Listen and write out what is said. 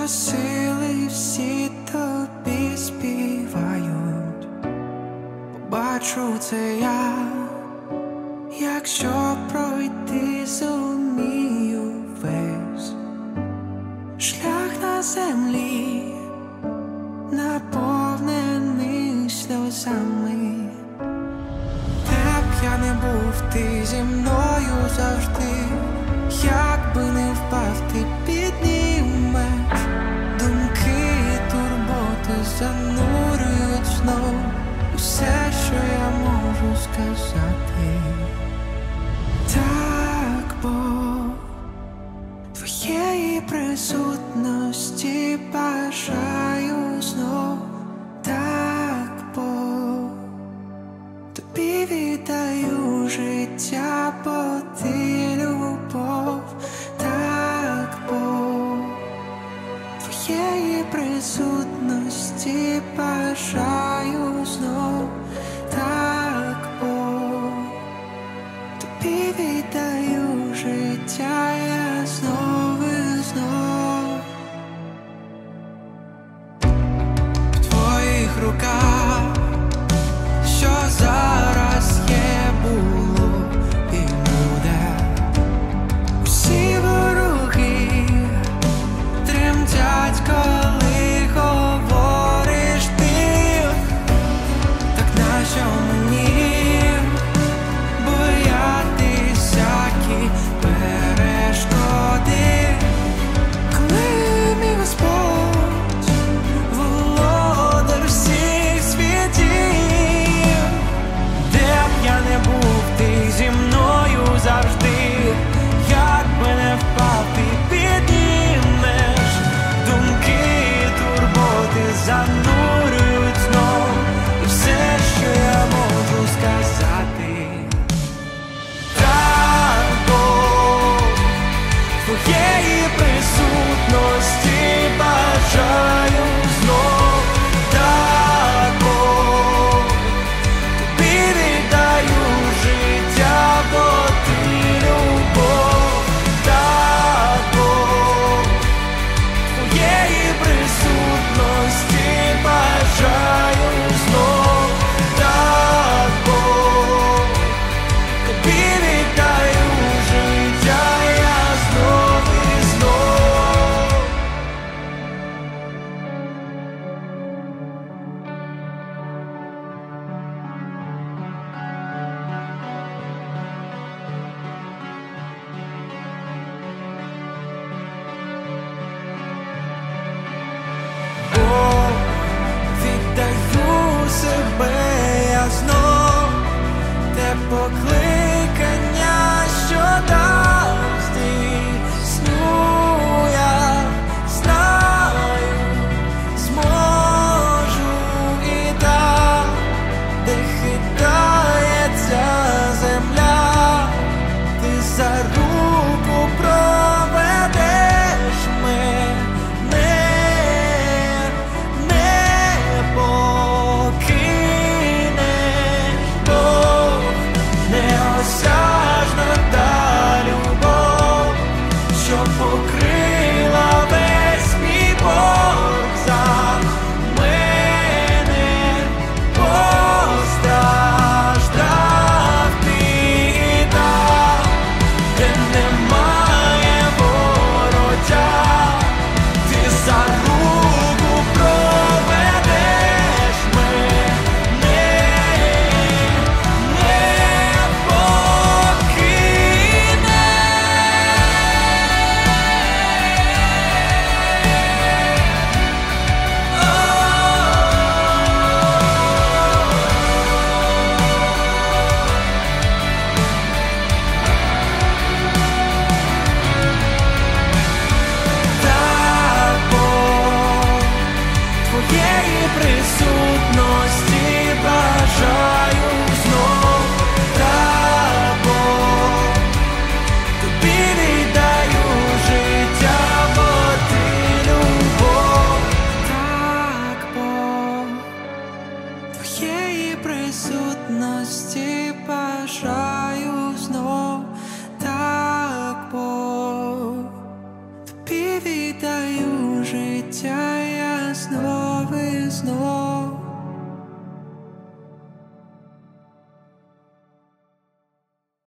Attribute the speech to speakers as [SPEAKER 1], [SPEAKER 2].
[SPEAKER 1] сили всі тобі співають. Побачу це я, якщо пройти зумію весь шлях на землі, наповнений сльозами. Де б я не був, ти зі мною завжди. Як би не впав, ти піднімеш. Думки і турботи занурюють знов усе, що я можу сказати. Так, бо твоєї присутності бажаю знов. Так, бо тобі віддаю життя, бо ти любов. Так, бо твоєї присутності бажаю знов. Так, бо тобі віддаю життя я знов і знов. В твоїх руках, що зараз є, було і буде. Усі вороги тремтять, коли говориш ти. Так нащо мені боятись всякі перешкоди, коли мій Господь володар всіх світів? Де б я не був, ти зі мною завжди. Як би не впав, ти піднімеш. Думки і турботи занурюють знов і все, що я можу сказати. Так, бо твоєї присутності бажаю знов. Так, бо тобі віддаю життя, бо ти любов. Так, бо твоєї присутності бажаю знов. Так, бо тобі віддаю життя я знов і знов. Бо віддаю себе я знов. Те покликання, що дав, здійсню я, знаю, зможу і так. Де хитається земля, ти за руку проведеш мене, не покинеш. Бог неосяжна та любов, що покрила весь мій борг за мене. Постраждав ти і дав, де немає вороття. Ти за руку проведеш мене, не покинеш. Так, бо твоєї присутності бажаю знов. Так, бо тобі віддаю життя, бо ти любов. Так, бо твоєї присутності бажаю знов. Так, бо тобі віддаю життя я знов і знов.